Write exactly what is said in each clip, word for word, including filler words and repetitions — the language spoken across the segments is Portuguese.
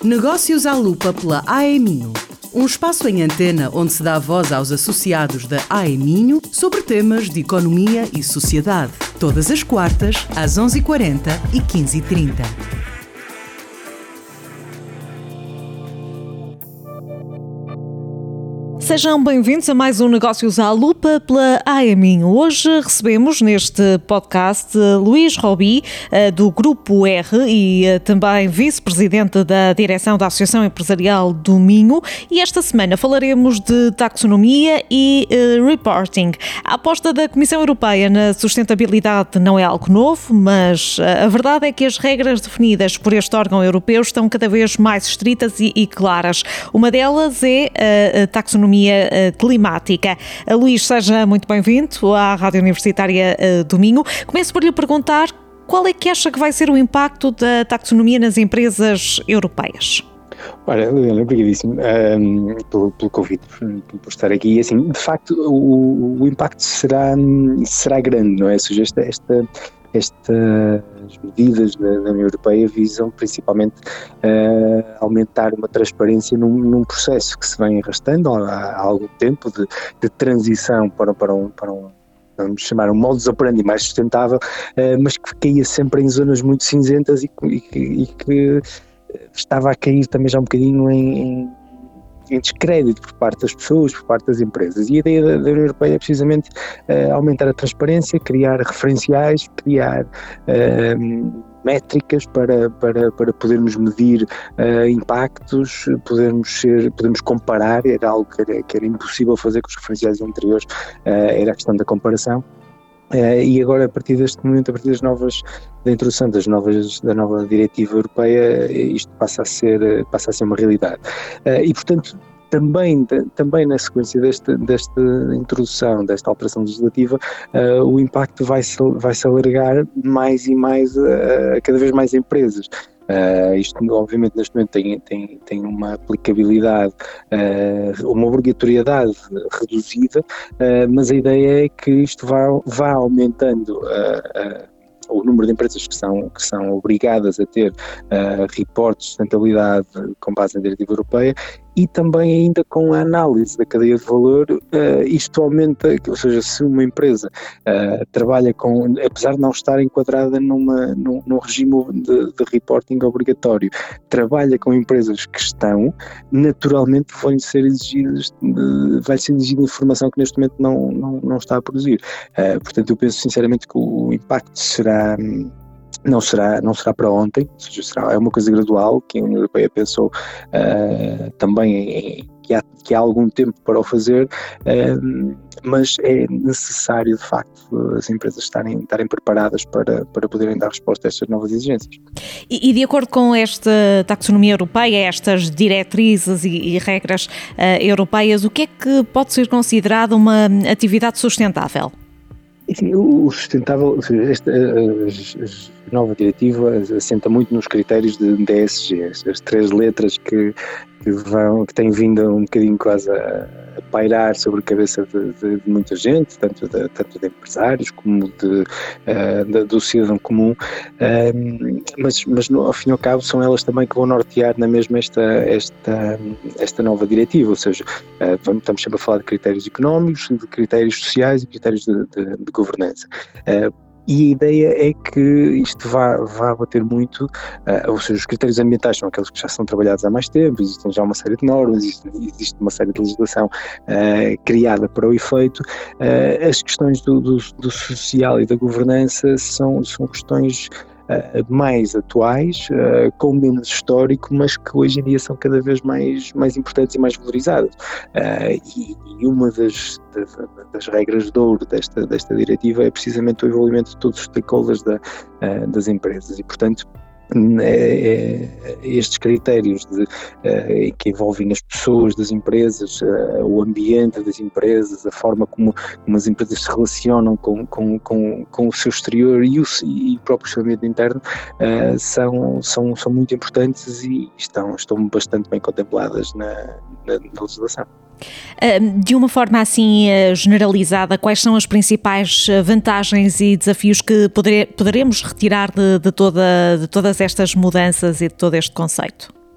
Negócios à Lupa pela A E Minho. Um espaço em antena onde se dá voz aos associados da A E Minho sobre temas de economia e sociedade. Todas as quartas, às onze e quarenta e quinze e trinta. Sejam bem-vindos a mais um Negócios à Lupa pela A E Minho. Hoje recebemos neste podcast Luís Robi, do Grupo R e também vice-presidente da direção da Associação Empresarial do Minho, e esta semana falaremos de taxonomia e uh, reporting. A aposta da Comissão Europeia na sustentabilidade não é algo novo, mas a verdade é que as regras definidas por este órgão europeu estão cada vez mais estritas e, e claras. Uma delas é a, a taxonomia climática. Luís, seja muito bem-vindo à Rádio Universitária do Minho. Começo por lhe perguntar qual é que acha que vai ser o impacto da taxonomia nas empresas europeias? Olha, Liliana, obrigadíssimo um, pelo, pelo convite, por, por estar aqui. Assim, de facto, o, o impacto será, será grande, não é? Ou seja, esta, esta, estas medidas da, da União Europeia visam principalmente uh, aumentar uma transparência num, num processo que se vem arrastando há, há algum tempo de, de transição para, para um, para um vamos chamar um modus operandi mais sustentável, uh, mas que caía sempre em zonas muito cinzentas e, e, e que estava a cair também já um bocadinho em, em, em descrédito por parte das pessoas, por parte das empresas. E a ideia da, da União Europeia é precisamente uh, aumentar a transparência, criar referenciais, criar uh, métricas para, para, para podermos medir uh, impactos, podermos, ser, podermos comparar. Era algo que era, que era impossível fazer com os referenciais anteriores, uh, era a questão da comparação. Uh, e agora, a partir deste momento, a partir das novas, da introdução das novas, da nova diretiva europeia, isto passa a ser, passa a ser uma realidade. Uh, e, portanto, também, também na sequência desta, desta introdução, desta alteração legislativa, uh, o impacto vai-se, vai-se alargar mais e mais a, a cada vez mais empresas. Uh, isto obviamente neste momento tem, tem, tem uma aplicabilidade, uh, uma obrigatoriedade reduzida, uh, mas a ideia é que isto vá, vá aumentando uh, uh, o número de empresas que são, que são obrigadas a ter uh, reportes de sustentabilidade com base na diretiva europeia, e também ainda com a análise da cadeia de valor. Uh, isto aumenta, ou seja, se uma empresa uh, trabalha com, apesar de não estar enquadrada numa, num, num regime de, de reporting obrigatório, trabalha com empresas que estão, naturalmente vão ser exigidas, uh, vai ser exigida informação que neste momento não, não, não está a produzir. Uh, portanto, eu penso sinceramente que o impacto será... Não será, não será para ontem, ou seja, será, é uma coisa gradual que a União Europeia pensou uh, também em, que, há, que há algum tempo para o fazer, uh, mas é necessário, de facto, as empresas estarem, estarem preparadas para, para poderem dar resposta a estas novas exigências. E, e de acordo com esta taxonomia europeia, estas diretrizes e, e regras uh, europeias, o que é que pode ser considerado uma atividade sustentável? Enfim, o sustentável, esta a nova diretiva assenta muito nos critérios de D S G, as três letras que, que, vão, que têm vindo um bocadinho quase a, a pairar sobre a cabeça de, de, de muita gente, tanto de, tanto de empresários como de, uh, de, do cidadão comum, uh, mas, mas no, ao fim e ao cabo são elas também que vão nortear na mesma esta, esta, esta nova diretiva, ou seja, uh, vamos, estamos sempre a falar de critérios económicos, de critérios sociais e critérios de, de, de governança. Uh, E a ideia é que isto vá, vá bater muito, uh, ou seja, os critérios ambientais são aqueles que já são trabalhados há mais tempo, existem já uma série de normas, existe, existe uma série de legislação uh, criada para o efeito. Uh, as questões do, do, do social e da governança são, são questões Uh, mais atuais, uh, com menos histórico, mas que hoje em dia são cada vez mais, mais importantes e mais valorizadas. Uh, e, e uma das, das, das regras de ouro desta, desta diretiva é precisamente o envolvimento de todos os stakeholders da, uh, das empresas e, portanto, É, é, estes critérios de, uh, que envolvem as pessoas das empresas, uh, o ambiente das empresas, a forma como, como as empresas se relacionam com, com, com, com o seu exterior e o, e o próprio seu ambiente interno, uh, são, são, são muito importantes e estão, estão bastante bem contempladas na, na, na legislação. De uma forma assim generalizada, quais são as principais vantagens e desafios que poder, poderemos retirar de, de, toda, de todas estas mudanças e de todo este conceito?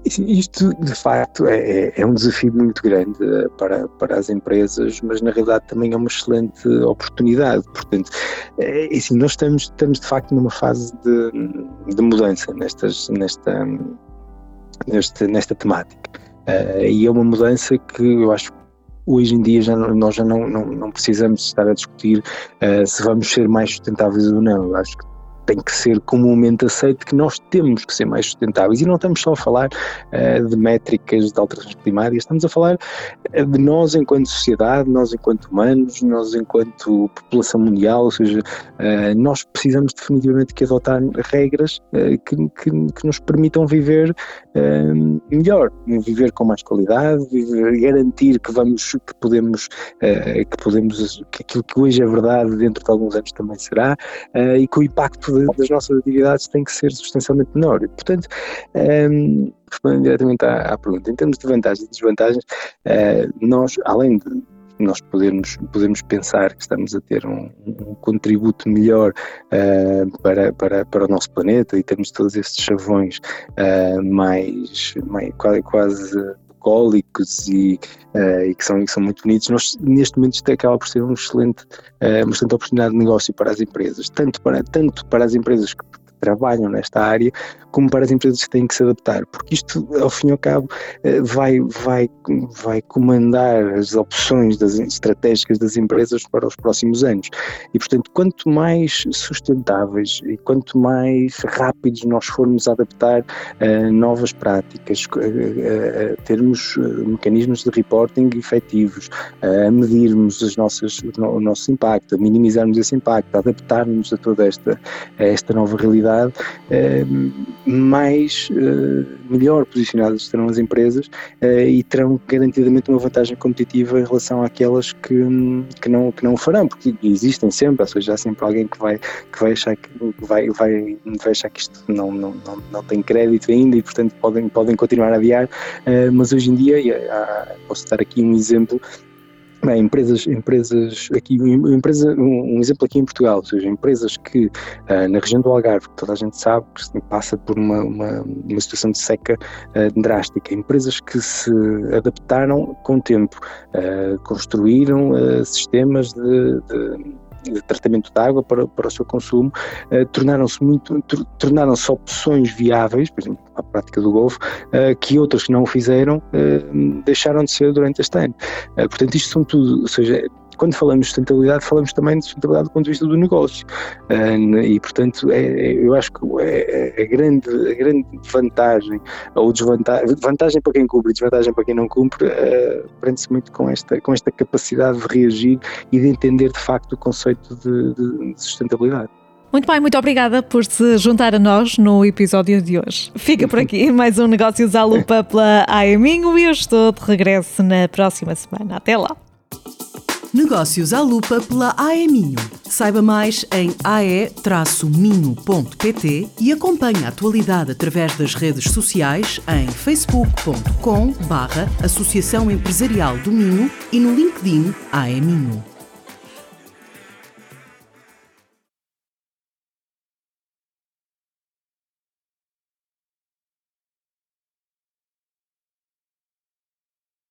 Isto, de facto, é, é um desafio muito grande para, para as empresas, mas na realidade também é uma excelente oportunidade. Portanto, é, assim, nós estamos, estamos de facto numa fase de, de mudança nestas, nesta, nesta, nesta temática. Uh, e é uma mudança que eu acho que hoje em dia já não, nós já não, não, não precisamos estar a discutir uh, se vamos ser mais sustentáveis ou não. Eu acho que tem que ser comumente aceito que nós temos que ser mais sustentáveis, e não estamos só a falar uh, de métricas de alterações climáticas, estamos a falar uh, de nós enquanto sociedade, nós enquanto humanos, nós enquanto população mundial, ou seja, uh, nós precisamos definitivamente de adotar regras uh, que, que, que nos permitam viver uh, melhor, viver com mais qualidade, viver, garantir que vamos, que podemos, uh, que podemos, que aquilo que hoje é verdade dentro de alguns anos também será, uh, e que o impacto das nossas atividades tem que ser substancialmente menor. E, portanto, um, respondendo diretamente à, à pergunta, em termos de vantagens e desvantagens, uh, nós, além de nós podermos, podemos pensar que estamos a ter um, um contributo melhor uh, para, para, para o nosso planeta, e temos todos estes chavões uh, mais, mais quase, quase bucólicos e, uh, e, que são, e que são muito bonitos. Nós, neste momento, isto acaba por ser um excelente, uh, uma excelente oportunidade de negócio para as empresas, tanto para, tanto para as empresas que trabalham nesta área, como para as empresas que têm que se adaptar, porque isto, ao fim e ao cabo, vai, vai, vai comandar as opções das, estratégicas das empresas para os próximos anos. E, portanto, quanto mais sustentáveis e quanto mais rápidos nós formos a adaptar uh, novas práticas, a uh, uh, termos uh, mecanismos de reporting efetivos, uh, a medirmos as nossas, o nosso impacto, a minimizarmos esse impacto, a adaptarmos a toda esta, a esta nova realidade, Uh, mais uh, melhor posicionadas estarão as empresas uh, e terão garantidamente uma vantagem competitiva em relação àquelas que, que, não, que não o farão, porque existem sempre, ou seja, há sempre alguém que vai, que vai, achar, que vai, vai, vai achar que isto não, não, não, não tem crédito ainda, e portanto podem, podem continuar a adiar, uh, mas hoje em dia, há, posso dar aqui um exemplo. Bem, empresas, empresas aqui, empresa, um, um exemplo aqui em Portugal, ou seja, empresas que uh, na região do Algarve, que toda a gente sabe que passa por uma, uma, uma situação de seca uh, drástica, empresas que se adaptaram com o tempo, uh, construíram uh, sistemas de, de de tratamento de água para, para o seu consumo, uh, tornaram-se muito, tornaram-se opções viáveis, por exemplo, a prática do golfe, uh, que outras que não o fizeram uh, deixaram de ser durante este ano. Uh, portanto, isto são tudo, ou seja, quando falamos de sustentabilidade, falamos também de sustentabilidade do ponto de vista do negócio. Uh, e, portanto, é, é, eu acho que é, é a, grande, a grande vantagem, ou desvantagem, vantagem para quem cumpre e desvantagem para quem não cumpre, uh, prende-se muito com esta, com esta capacidade de reagir e de entender, de facto, o conceito de, de, de sustentabilidade. Muito bem, muito obrigada por se juntar a nós no episódio de hoje. Fica por aqui mais um Negócios à Lupa pela A E Minho, e eu estou de regresso na próxima semana. Até lá! Negócios à Lupa pela A E Minho. Saiba mais em a e minho ponto p t e acompanhe a atualidade através das redes sociais em facebook ponto com barra Associação Empresarial do Minho e no LinkedIn A E Minho.